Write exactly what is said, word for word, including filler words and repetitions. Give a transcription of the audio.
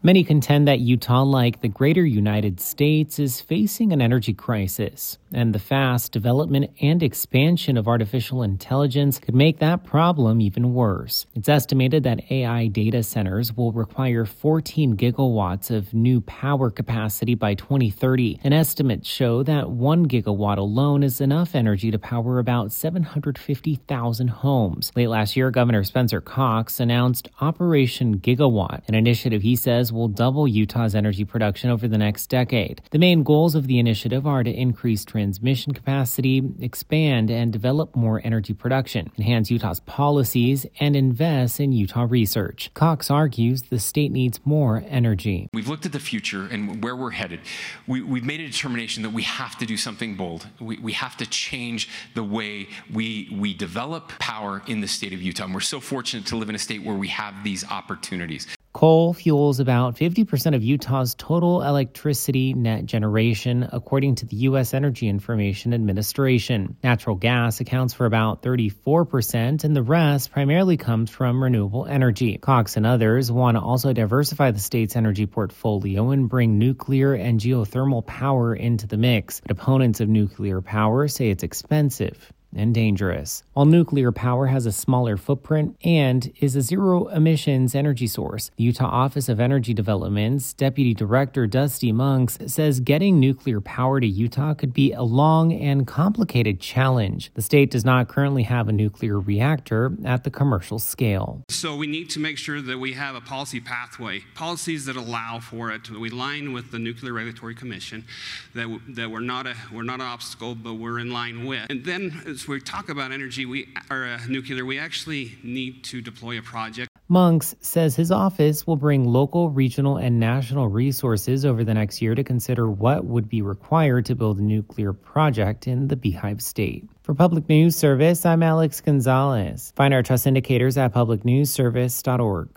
Many contend that Utah, like the greater United States, is facing an energy crisis, and the fast development and expansion of artificial intelligence could make that problem even worse. It's estimated that A I data centers will require fourteen gigawatts of new power capacity by twenty thirty. And estimates show that one gigawatt alone is enough energy to power about seven hundred fifty thousand homes. Late last year, Governor Spencer Cox announced Operation Gigawatt, an initiative he says will double Utah's energy production over the next decade. The main goals of the initiative are to increase transmission capacity, expand and develop more energy production, enhance Utah's policies, and invest in Utah research. Cox argues the state needs more energy. We've looked at the future and where we're headed. We, we've made a determination that we have to do something bold. We, we have to change the way we, we develop power in the state of Utah. And we're so fortunate to live in a state where we have these opportunities. Coal fuels about fifty percent of Utah's total electricity net generation, according to the U S Energy Information Administration. Natural gas accounts for about thirty-four percent, and the rest primarily comes from renewable energy. Cox and others want to also diversify the state's energy portfolio and bring nuclear and geothermal power into the mix. But opponents of nuclear power say it's expensive and dangerous. While nuclear power has a smaller footprint and is a zero-emissions energy source, the Utah Office of Energy Development's Deputy Director Dusty Monks says getting nuclear power to Utah could be a long and complicated challenge. The state does not currently have a nuclear reactor at the commercial scale. So we need to make sure that we have a policy pathway, policies that allow for it. We align with the Nuclear Regulatory Commission, that that we're not a we're not an obstacle, but we're in line with. And then as we talk about energy, we or uh, nuclear, we actually need to deploy a project. Monks says his office will bring local, regional, and national resources over the next year to consider what would be required to build a nuclear project in the Beehive State. For Public News Service, I'm Alex Gonzalez. Find our trust indicators at public news service dot org.